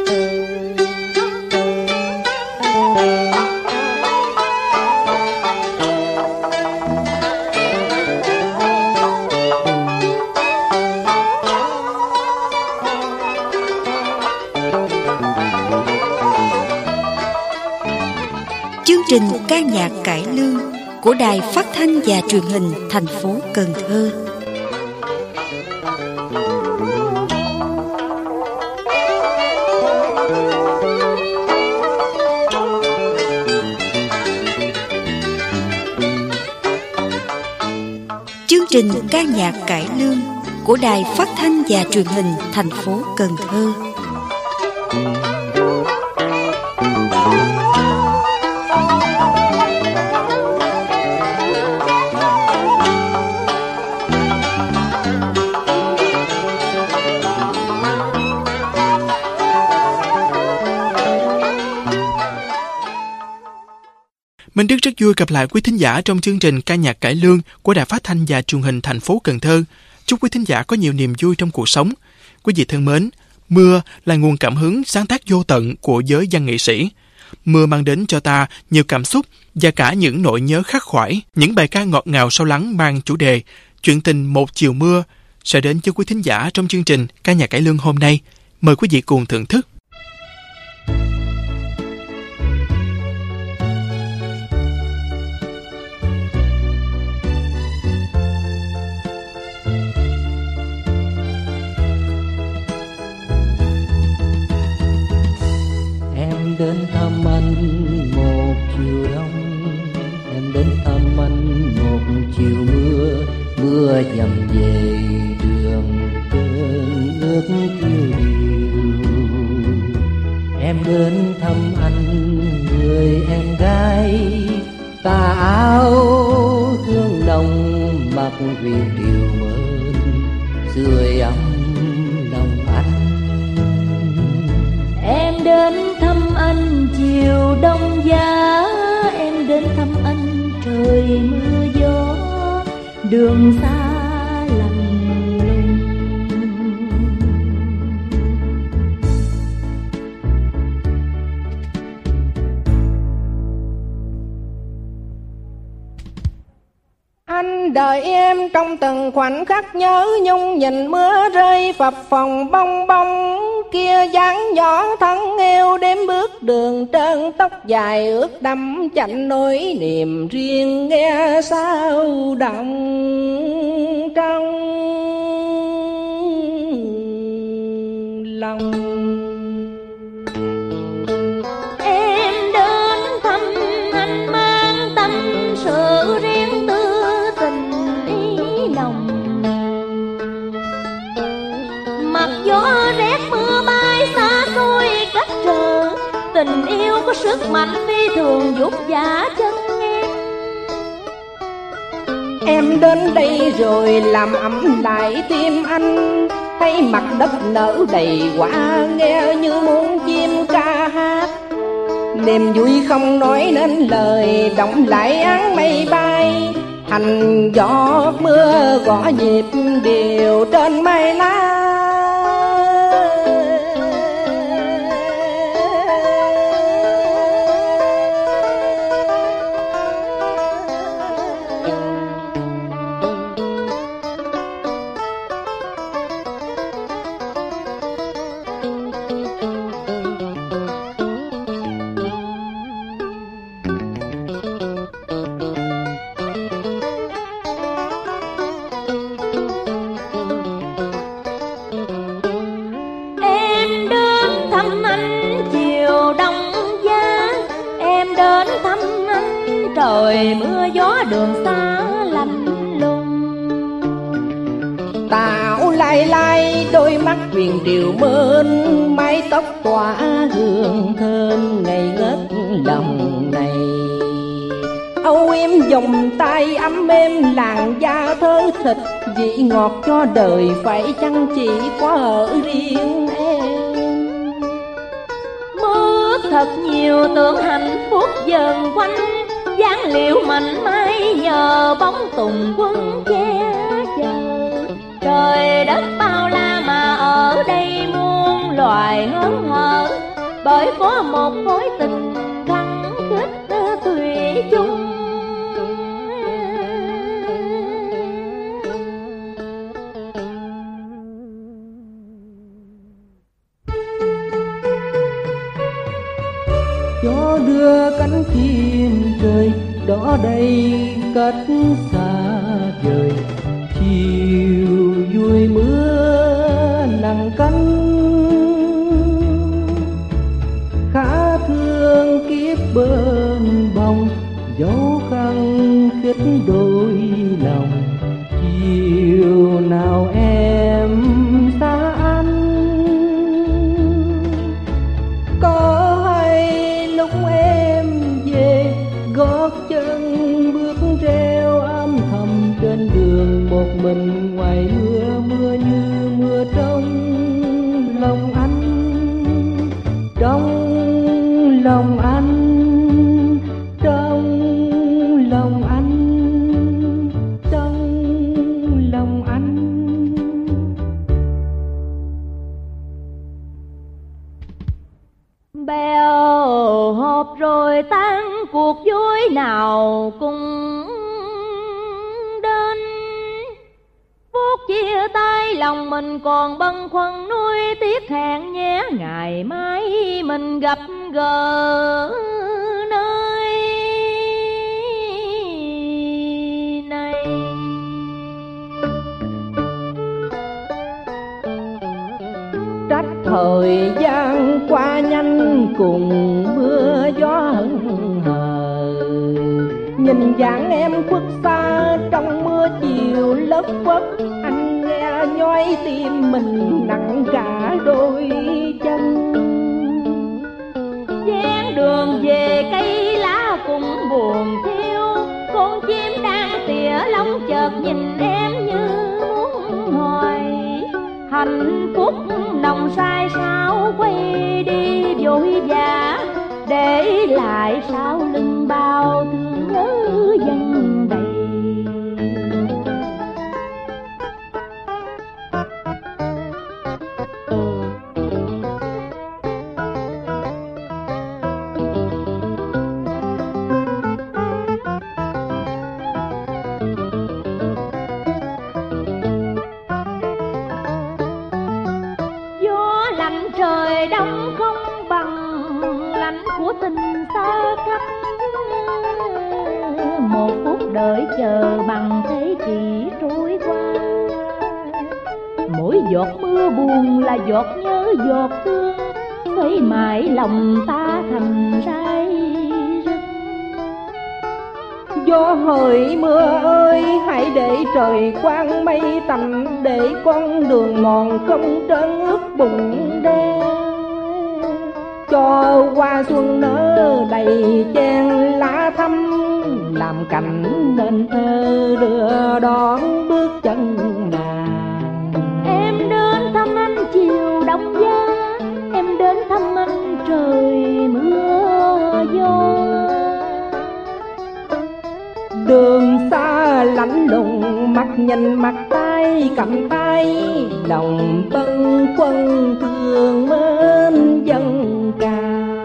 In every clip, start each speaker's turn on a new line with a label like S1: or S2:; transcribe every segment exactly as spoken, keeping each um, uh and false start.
S1: Chương trình ca nhạc cải lương của Đài Phát thanh và Truyền hình thành phố Cần Thơ. Chương trình ca nhạc cải lương của Đài Phát thanh và Truyền hình thành phố Cần Thơ.
S2: Minh Đức rất vui gặp lại quý thính giả trong chương trình ca nhạc cải lương của Đài Phát thanh và Truyền hình thành phố Cần Thơ. Chúc quý thính giả có nhiều niềm vui trong cuộc sống. Quý vị thân mến, mưa là nguồn cảm hứng sáng tác vô tận của giới văn nghệ sĩ. Mưa mang đến cho ta nhiều cảm xúc và cả những nỗi nhớ khắc khoải. Những bài ca ngọt ngào sâu lắng mang chủ đề Chuyện tình một chiều mưa sẽ đến cho quý thính giả trong chương trình ca nhạc cải lương hôm nay. Mời quý vị cùng thưởng thức.
S3: Đến thăm anh một chiều đông, em đến thăm anh một chiều mưa, mưa dầm về đường cơn ước yêu điều. Em đến thăm anh người em gái, tà áo hương nồng mặc viền điều mơn, sưởi ấm lòng anh.
S4: Em đến thăm anh chiều đông giá, em đến thăm anh trời mưa gió, đường xa lạnh lùng.
S5: Anh đợi em trong từng khoảnh khắc nhớ nhung, nhìn mưa rơi phập phồng bong bong, kia dáng nhỏ thân eo đếm bước đường trơn tóc dài ướt đẫm chạnh nỗi niềm riêng nghe sao động trong lòng.
S4: Em đến thăm anh mang tâm sự riêng tư tình ý lòng, mặc gió rét mưa bay xa xôi cách trở, tình yêu có sức mạnh phi thường giúp giả chân em.
S5: Em đến đây rồi làm ấm lại tim anh, thấy mặt đất nở đầy quả nghe như muốn chim ca hát. Niềm vui không nói nên lời động lại áng mây bay, hành gió mưa gõ nhịp điều trên mây lá.
S4: Trời mưa gió đường xa lạnh lùng,
S5: tảo lai lai đôi mắt viền điều mơn, mái tóc tỏa hương thơm ngây ngất lòng này. Âu em vòng tay ấm êm làn da thơ thịt, vị ngọt cho đời phải chăng chỉ có ở riêng em.
S4: Mơ thật nhiều tưởng hạnh phúc dần quanh, dáng liệu mạnh mẽ nhờ bóng tùng quân che chở. Trời đất bao la mà ở đây muôn loài loài hớn hở, bởi có một mối tình khăng khít thủy chung.
S3: Gió đưa cánh chim trời đó đây cách xa vời, chiều vui mưa nặng cánh. Khá thương kiếp bên bồng, dấu khăn khít đôi lòng. Chiều nào em xa anh, có hay lúc em về gót chân bước reo âm thầm trên đường một mình ngoài mưa. Mưa như mưa trong lòng anh, trong lòng anh, trong lòng anh, trong lòng anh.
S4: Bèo hộp rồi tan cuộc vui nào cùng đến, phút chia tay lòng mình còn bâng khuâng nuối tiếc. Hẹn nhé ngày mai mình gặp gỡ nơi này.
S5: Trách thời gian qua nhanh cùng mưa gió hững hờ, nhìn dáng em khuất xa trong mưa chiều lất phất. Anh nghe nhói tim mình nặng cả đôi chân.
S4: Dáng đường về cây lá cũng buồn thiêu, con chim đang tỉa lông chợt nhìn em như muốn hỏi. Hạnh phúc nồng say sao quay đi vội vã, để lại sau lưng bao thương nhớ dần đầy. Trời đông không bằng lạnh của tình xa cách, một phút đợi chờ bằng thế kỷ trôi qua. Mỗi giọt mưa buồn là giọt nhớ giọt thương, với mãi lòng ta thành say rứt.
S5: Gió hỡi mưa ơi, hãy để trời quang mây tạnh, để con đường mòn không trơn ướt bùn đen. Cho hoa xuân nở đầy chen lá thắm, làm cảnh nên thơ đưa đón bước chân nàng.
S4: Em đến thăm anh chiều đông giá, em đến thăm anh trời mưa gió.
S5: Đường xa lạnh lùng, mắt nhìn mặt tay cầm tay, lòng bâng khuâng thương mến dâng cao.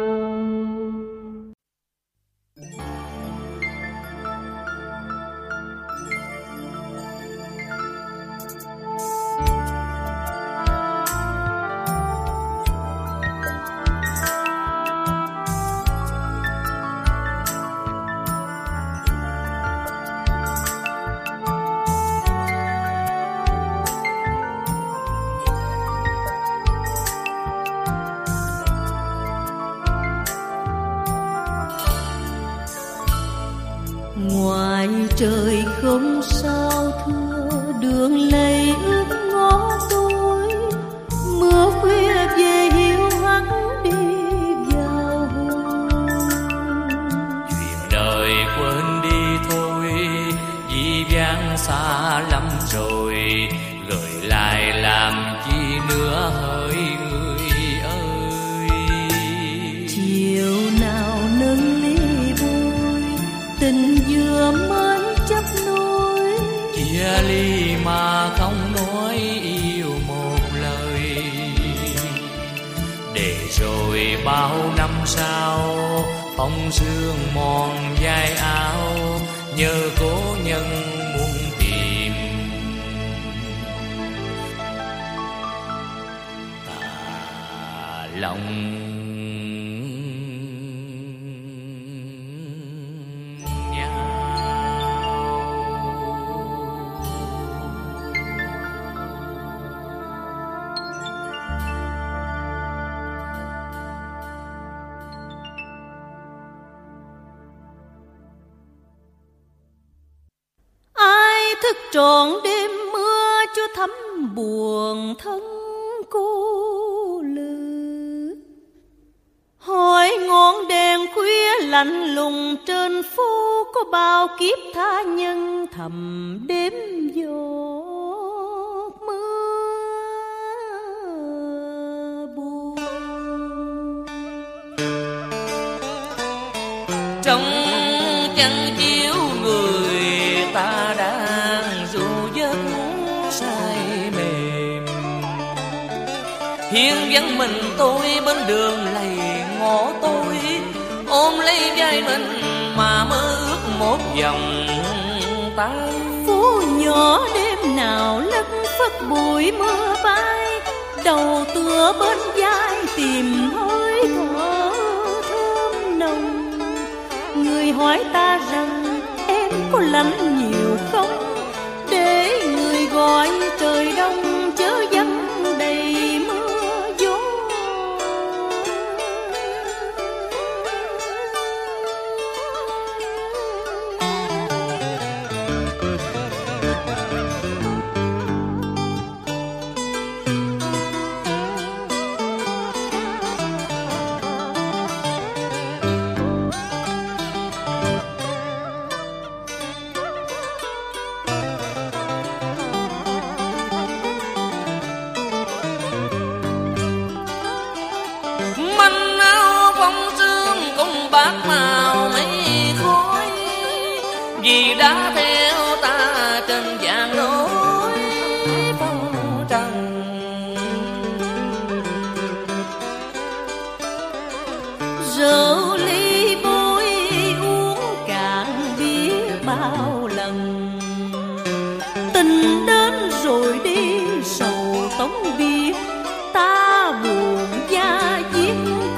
S1: Ngoài trời không sao thưa, đường lầy ướt ngõ tôi. Mưa khuya về hiu hắt đi vào hồn.
S6: Chuyện đời quên đi thôi, vì vang xa lắm rồi. Gửi lại làm chi nữa hỡi người ơi.
S1: Chiều nào nâng ly bôi, tình vừa mến chấp
S6: để rồi bao năm sau phong sương mòn vai áo, nhớ cố nhân muốn tìm tà lòng.
S7: Thức trọn đêm mưa cho thấm buồn thân cô lư, hỏi ngọn đèn khuya lạnh lùng trên phố có bao kiếp tha nhân thầm đêm giọt mưa buồn.
S6: Trong chăn chiếu người ta đã hiên vắng mình tôi bên đường lầy ngõ tôi, ôm lấy vai mình mà mơ ước một vòng tay.
S7: Phố nhỏ đêm nào lất phất bụi mưa bay, đầu tựa bên vai tìm hơi thở thơm nồng. Người hỏi ta rằng em có lạnh nhiều không, để người gọi trời đông chớ vắng đầy mưa.
S6: Bát màu mây khói vì đã theo ta trên vạn lối phong trần.
S7: Rượu ly bôi uống cạn biết bao lần, tình đến rồi đi sầu tống biệt, ta buồn da diết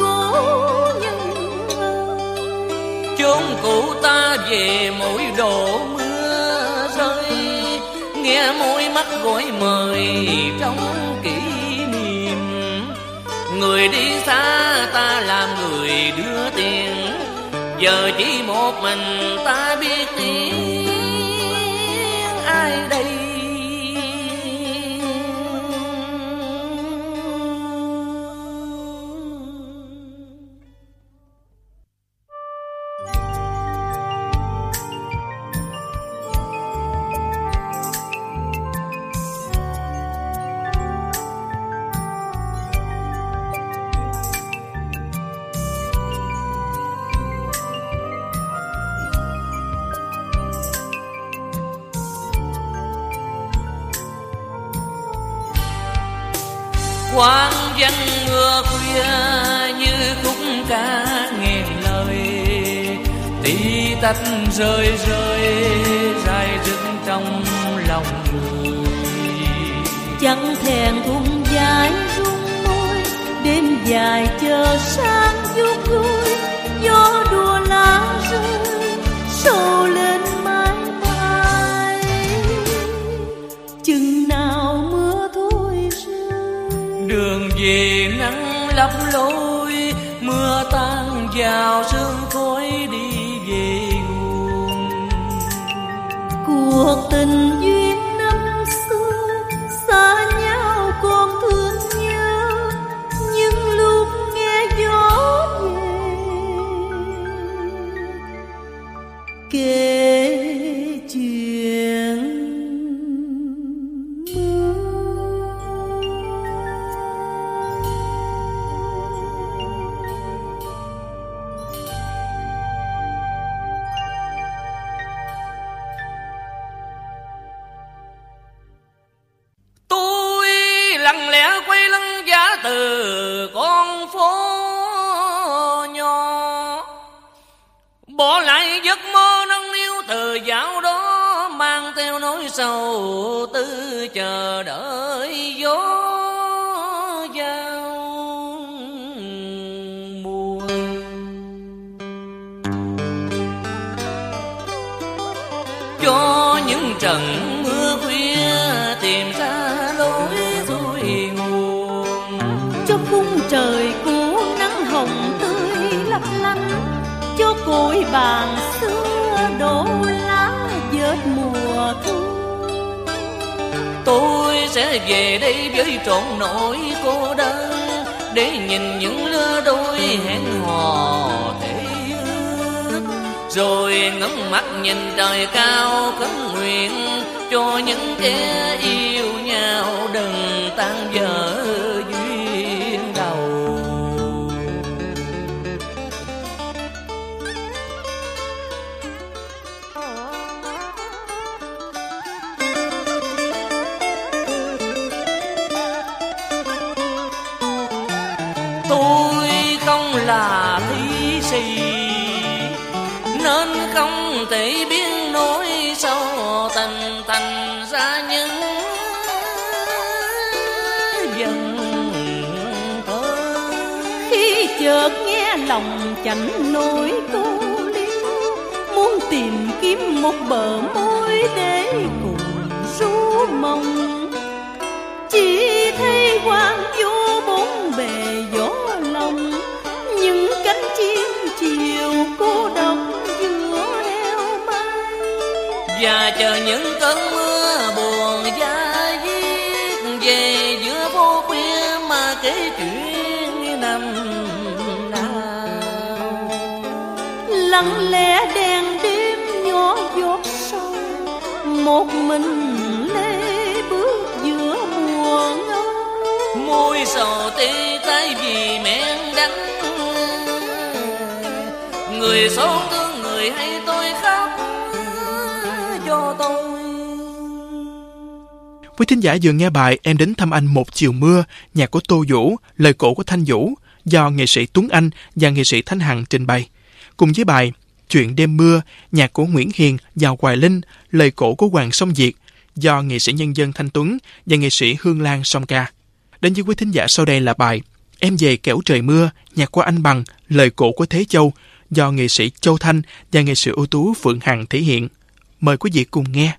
S6: chốn cũ ta về mỗi độ mưa rơi, nghe môi mắt gọi mời trong kỷ niệm. Người đi xa ta làm người đưa tiền, giờ chỉ một mình ta biết tiếng ai đây. Quang văn mưa khuya như khúc ca nghẹn lời, tí tách rơi rơi dài rực trong lòng người.
S7: Chẳng thèn thùng dài rung môi, đêm dài chờ sáng vuốt vui, gió đùa lá rơi sầu lên mái mai. Chừng nào mưa thôi rơi,
S6: đường về nắng lấp lối, mưa tan vào sương khói đi về nguồn.
S7: Cuộc tình duyên năm xưa xa nhau còn thương nhớ, nhưng lúc nghe gió về kể chuyện
S6: bỏ lại giấc mơ nâng niu từ dạo đó, mang theo nỗi sầu tư chờ đợi gió giao mùa. Cho những trận mưa khuya tìm ra lối xuôi nguồn,
S7: cho khung trời của nắng hồng tươi lấp lánh, cho cội bàn xưa đổ lá vết mùa thu.
S6: Tôi sẽ về đây với trọn nỗi cô đơn, để nhìn những lứa đôi hẹn hò thể ước, rồi ngắm mắt nhìn trời cao khấn nguyện cho những kẻ yêu nhau đừng tan vỡ duyên đầu. Tôi không là thi sĩ nên không thể biết nỗi sâu tình, thành ra những dần thơ.
S7: Khi chợt nghe lòng chẳng nỗi cô liêu, muốn tìm kiếm một bờ môi để cùng ru mong, chỉ thấy quang vô bốn bề gió lòng, những cánh chim chiều cô độc giữa eo mây.
S6: Và chờ những cơn mưa buồn da diết về giữa phố khuya mà kể chuyện năm nào.
S7: Lặng lẽ đèn đêm nhỏ giọt sâu, một mình lê bước giữa mùa ngâu.
S6: Môi sầu tê tái vì men đắng, người xót thương người hay tôi khóc cho tôi.
S2: Quý thính giả vừa nghe bài Em đến thăm anh một chiều mưa, nhạc của Tô Vũ, lời cổ của Thanh Vũ, do nghệ sĩ Tuấn Anh và nghệ sĩ Thanh Hằng trình bày. Cùng với bài Chuyện đêm mưa, nhạc của Nguyễn Hiền và Hoài Linh, lời cổ của Hoàng Song Diệt, do nghệ sĩ nhân dân Thanh Tuấn và nghệ sĩ Hương Lan song ca. Đến với quý thính giả sau đây là bài Em về kẻo trời mưa, nhạc của Anh Bằng, lời cổ của Thế Châu, do nghệ sĩ Châu Thanh và nghệ sĩ ưu tú Phượng Hằng thể hiện. Mời quý vị cùng nghe.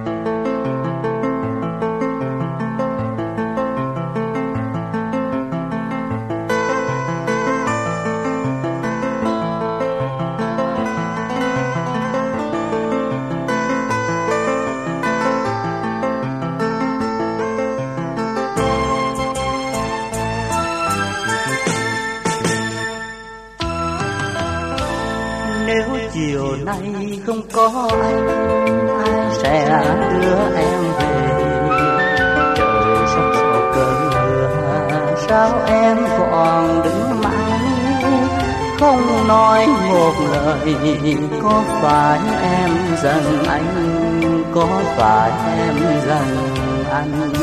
S8: Chiều nay không có anh, ai sẽ đưa em về? Trời sắp sổ cơn mưa, sao em còn đứng mãi không nói một lời? Có phải em giận anh, có phải em giận anh?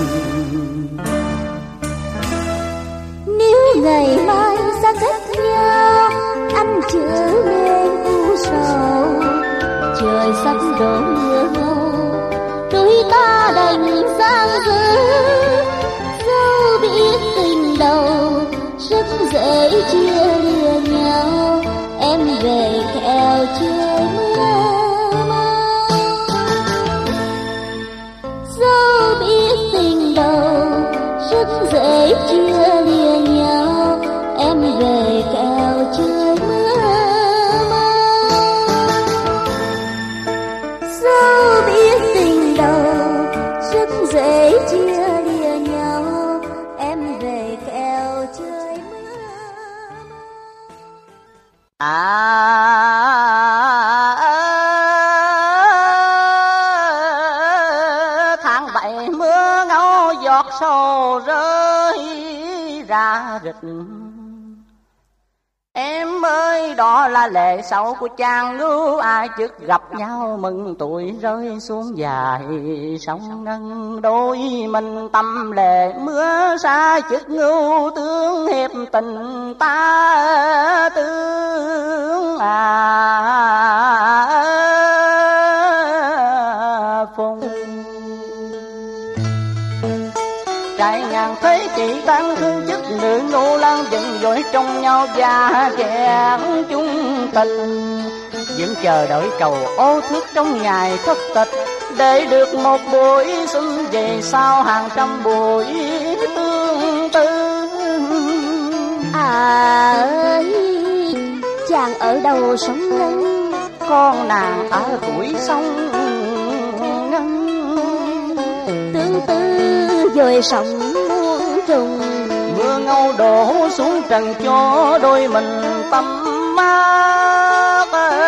S9: Nếu ngày mai xa cách nhau, anh trở nên u sầu, trời sắp đổ mưa ngâu, đôi ta đành sang dở. Dẫu biết tình đầu rất dễ chia lìa nhau, em về kẻo trời mưa mau. Dẫu biết tình đầu rất dễ chia lìa nhau, em về kẻo trời mưa mau. Dẫu biết tình đầu rất dễ chia lìa nhau, em về kẻo trời mưa mau.
S8: À, tháng bảy mưa ngâu giọt sầu rơi ra rịch, Em ơi, đó là lệ sầu của chàng ngưu, ai chức gặp nhau mừng tuổi rơi xuống dài sông nâng đôi mình tâm lệ mưa xa chức ngưu tương hiệp tình ta tương à phùng trái ngàn thế chỉ tăng thương chức nữ ngô lan dần dội trong nhau và kẹt chung tình vẫn chờ đợi cầu ô thước trong ngày thất tịch để được một buổi xuân về sau hàng trăm buổi tương tư.
S9: À ơi, chàng ở đâu sống ngân,
S8: con nàng ở cuối sông ngân
S9: tương tư rồi sông muôn trùng.
S8: Mưa ngâu đổ xuống trần cho đôi mình tâm mát.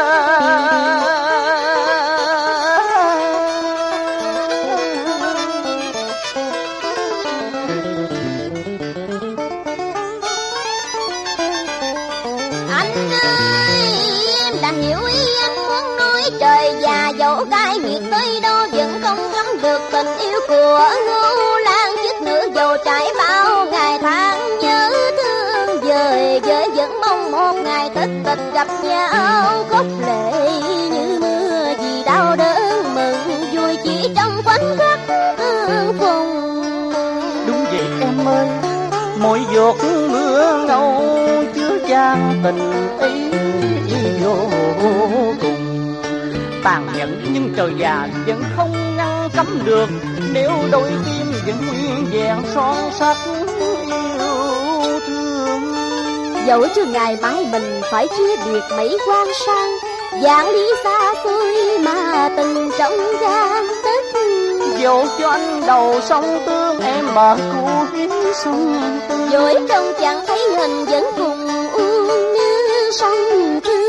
S9: Anh ơi, em đã hiểu ý anh muốn nói trời già dẫu cay nghiệt tới đâu vẫn không thấm được tình yêu của Ngưu Lan. Chiếc nữ dầu trải bao ngày tháng nhớ thương dời dời vẫn mong một ngày tích tịch gặp nhau khóc lệ như mưa vì đau đớn mừng vui chỉ trong khoảnh khắc tương phùng.
S8: Đúng vậy em ơi, mỗi giọt mưa ngâu chứa chan tình ý vô cùng tàn nhẫn nhưng trời già vẫn không ngăn cấm được nếu đôi tim vẫn nguyên vẹn son sắc yêu thương.
S9: Dẫu cho ngày mai mình phải chia biệt mấy quan sang vạn lý xa xôi mà từng trong gan tức.
S8: Dẫu cho anh đầu sông tương em bờ cuối sông tương
S9: dối trong chẳng thấy hình vẫn cùng uống như sông Trương.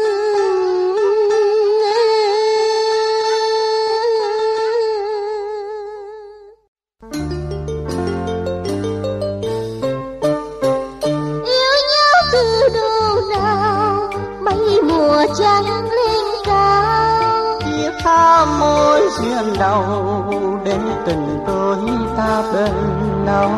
S9: Yêu nhau từ đâu nào mấy mùa trăng lên cao,
S8: chia tha môi duyên đầu để tình đôi ta bên nhau.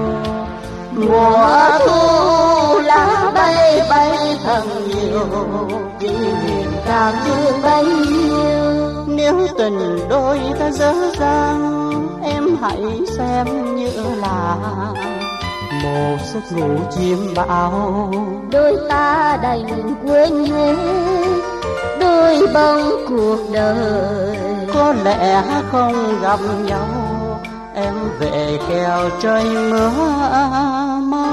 S8: Mùa thu lá bay bay thật nhiều kỷ niệm càng thương bấy nhiêu. Nếu tình đôi ta dở dang em hãy xem như là một giấc ngủ chim bao.
S9: Đôi ta đành quên hết đôi bông cuộc đời,
S8: có lẽ không gặp nhau em về kèo trời mưa mau.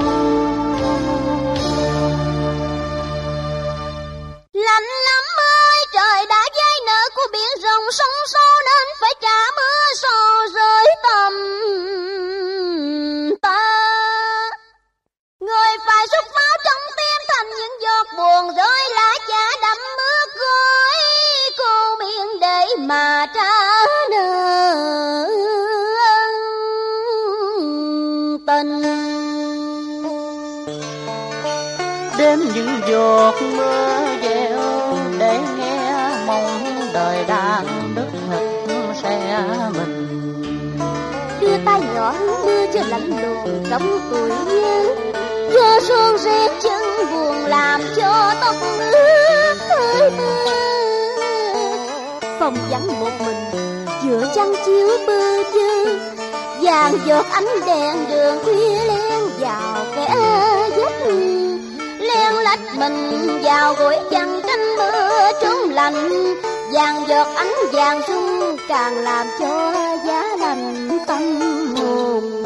S9: Lạnh lắm ơi, trời đã dây nợ của biển rộng sông sâu nên phải trả mưa sầu rơi tầm ta. Người phải rút máu trong tim thành những giọt buồn rơi lá chả đẫm mưa khói cô miệng để mà trả nợ tình.
S8: Đêm những giọt mưa gieo để nghe mong đời đang đứt hực xe mình.
S9: Đưa tay nhỏ mưa cho lạnh lùng trong tuổi nhớ, gió xuân rét chân buồn làm cho tóc ướt hơi mưa. Phòng vắng một mình giữa trăng chiếu bơ vơ, vàng giọt ánh đèn đường khuya len vào kẻ giấc, len lách mình vào gối chăn tranh mưa trốn lạnh. Vàng giọt ánh vàng rung càng làm cho giá lành tâm hồn.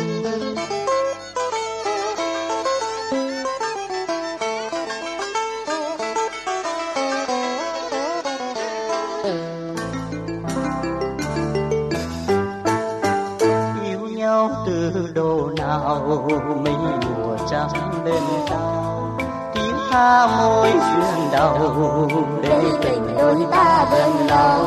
S8: Yêu nhau từ độ nào mấy mùa trăng lên cao, tiếng tha môi duyên đầu để tình đôi ta bên nhau.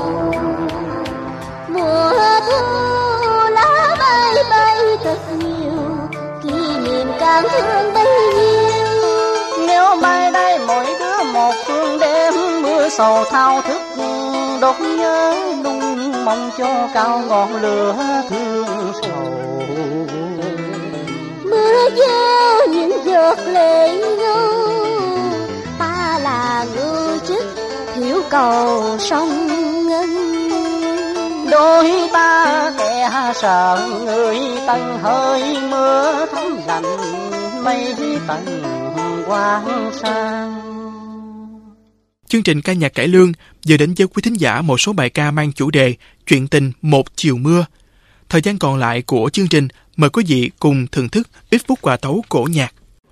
S9: Mùa thu lá bay bay thật nhiều, kỷ niệm càng thương bấy nhiêu.
S8: Nếu mai sầu thao thức đốt nhớ nung mong cho cao ngọn lửa thương sầu.
S9: Mưa gieo những giọt lệ ngâu, ta là người trích thiếu cầu sông ngân.
S8: Đôi ta kẻ sợ người tần hơi mưa thấm lạnh mây tầng quang sang.
S2: Chương trình ca nhạc cải lương vừa đến với quý thính giả một số bài ca mang chủ đề chuyện tình một chiều mưa. Thời gian còn lại của chương trình, mời quý vị cùng thưởng thức ít phút hòa tấu cổ nhạc.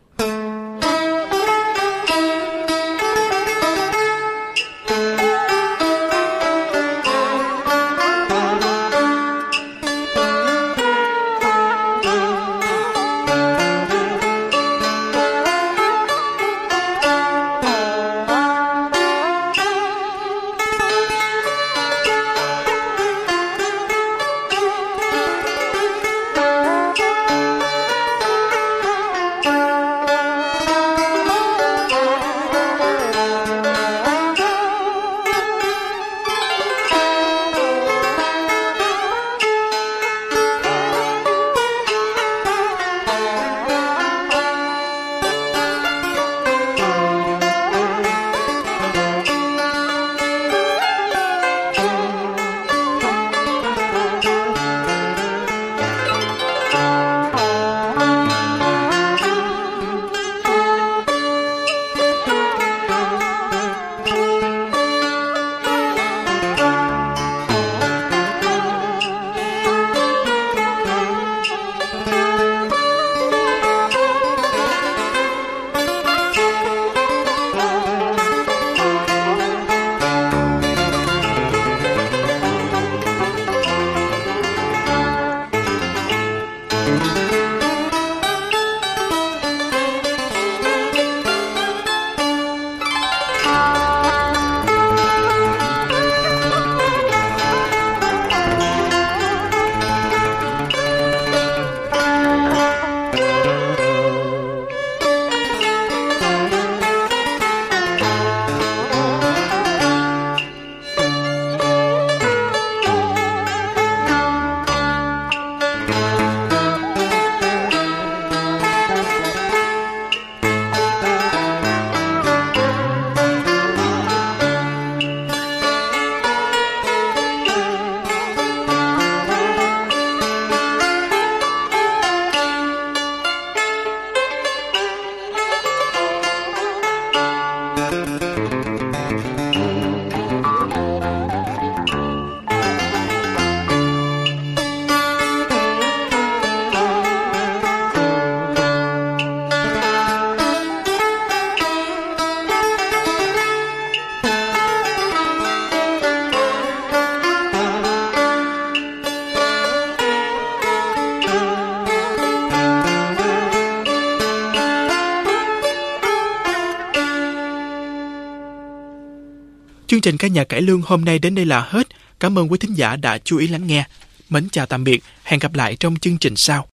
S2: Chương trình ca nhạc cải lương hôm nay đến đây là hết. Cảm ơn quý thính giả đã chú ý lắng nghe. Mến chào tạm biệt, hẹn gặp lại trong chương trình sau.